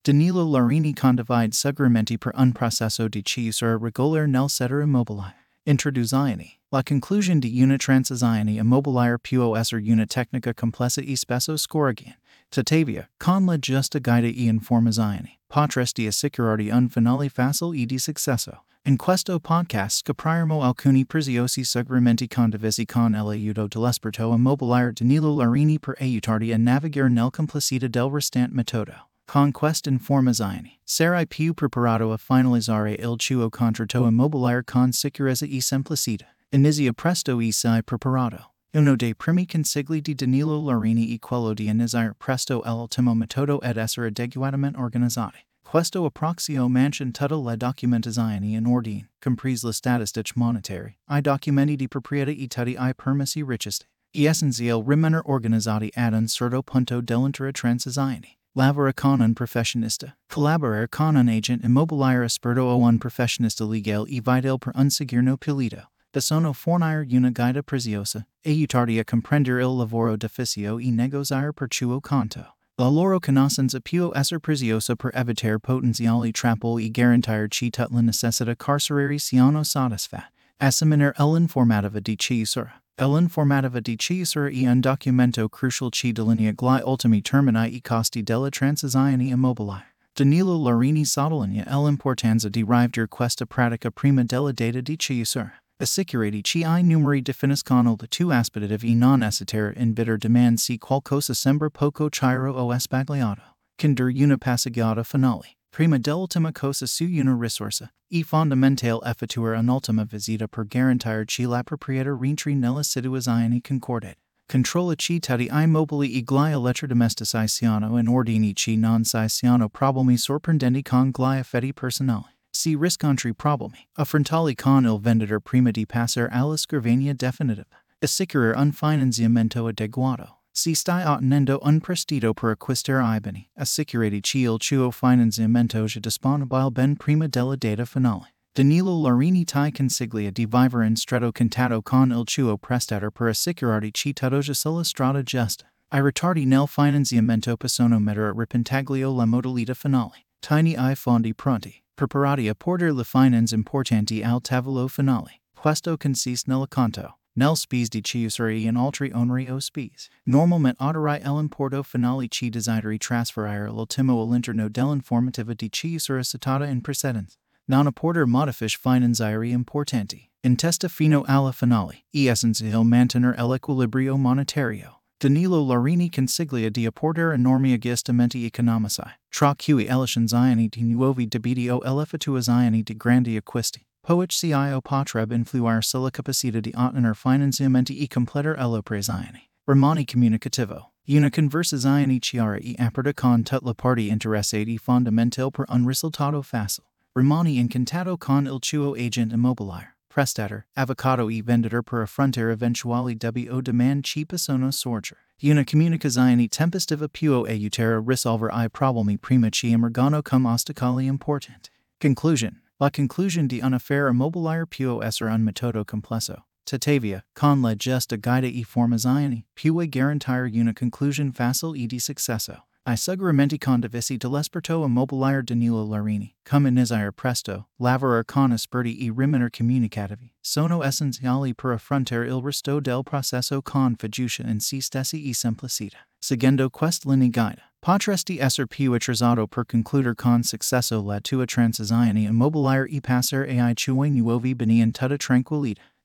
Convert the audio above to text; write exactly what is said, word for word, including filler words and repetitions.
Danilo Larini condivide segramenti per un processo di chiusura regolare nel settore immobiliare. Introduzione. La conclusion di una transazione immobiliare può essere una tecnica complessa e spesso scoraggiante. Tuttavia, con la giusta guida e informazione, potresti assicurarti un finale facile e di successo. In questo podcast scopriremo alcuni preziosi segramenti condivisi con l'aiuto dell'esperto immobiliare Danilo Larini per aiutarti a navigare nel complessità del restante metodo. Con questa informazione, sarai più preparato a finalizzare il tuo contratto immobiliare con sicurezza e semplicità. Inizia presto e sei preparato. Uno dei primi consigli di Danilo Larini è quello di iniziare presto l'ultimo metodo ed essere adeguatamente organizzati. Questo approccio mantiene tutta la documentazione in ordine, comprese le statistiche monetarie, i documenti di proprietà e tutti i permessi richiesti. È essenziale rimanere organizzati ad un certo punto dell'intera transazione. Lavorare con un professionista. Collaborare con un agente immobiliare esperto o un professionista legale è vitale per un sigurno pulito. Possono fornire una guida preziosa, aiutarti a comprendere il lavoro d'ufficio e negoziare per tuo conto. La loro conoscenza può essere preziosa per evitare potenziali trappole e garantirci tutte le necessità carcerarie siano soddisfatte. Esaminare l'informativa di chiusura. L'informativa di chiusura è un documento crucial che delinea gli ultimi termini e costi della transazione immobiliare. Danilo Larini sottolinea l'importanza di rivedere questa pratica prima della data di chiusura. Assicurati che i numeri definiscono le tue aspettative e non esitare in bitter demand se qualcosa sembra poco chiaro o sbagliato. Condurre una passeggiata finale. Prima dell'ultima cosa su una risorsa, è fondamentale effettuare un'ultima visita per garantire che la proprietà rientri nella situazione concordata. Controlla che tutti i mobili e gli elettrodomestici siano in ordine che non ci siano problemi sorprendenti con gli effetti personali. Si riscontri problemi, affrontali con il venditore prima di passare alla scrivania definitiva. Assicurare un finanziamento adeguato. Si stai ottenendo un prestito per acquistare i beni, assicurati che il tuo finanziamento è disponibile ben prima della data finale. Danilo Larini ti consiglia di vivere in stretto contatto con il tuo prestatore per assicurarti che tutto è sulla strada giusta. I ritardi nel finanziamento possono mettere a repentaglio la modalità finale. Tieni i fondi pronti. Preparati a portare le finanze importanti al tavolo finale. Questo consiste nel conto, nel spese di chiusura e in altri oneri o spese. Normalmente otterai l'importo finale che desideri trasferire l'ultimo all'interno dell'informativa di chiusura citata in precedenza. Non apportare modifiche finanziarie importanti. In testa fino alla finale, è essenziale mantenere l'equilibrio monetario. Danilo Larini consiglia di apportare enormi aggiustamenti economici, tra cui l'escenzione di nuovi debiti o l'effettuazione di grandi acquisti. Poiché potrebbe influire sulla capacità di ottenere finanziamenti e completare l'operazione. Rimani comunicativo. Una conversazione chiara e aperta con tutte le parti interessate è fondamentale per un risultato facile. Rimani in contatto con il tuo agente immobiliare, prestatore, avvocato e venditore per affrontare eventuali dubbi o domande che possono sorgere. Una comunicazione tempestiva può aiutare a risolvere i problemi prima che emergano come ostacoli importanti. Conclusion. La conclusion di un affare immobiliare può essere un metodo complesso. Tuttavia, con la giusta guida e formazione, puoi garantire una conclusion facile e di successo. I segramenti condivisi dell'esperto immobiliare Danilo Larini, come iniziare presto, lavorare con esperti e rimanere comunicativi, sono essenziali per affrontare il resto del processo con fiducia in se stessi e semplicità. Seguendo questa linea guida, potresti essere più attrezzato per concludere con successo la tua transazione immobiliare e passare ai tuoi nuovi beni in tutta tranquillità.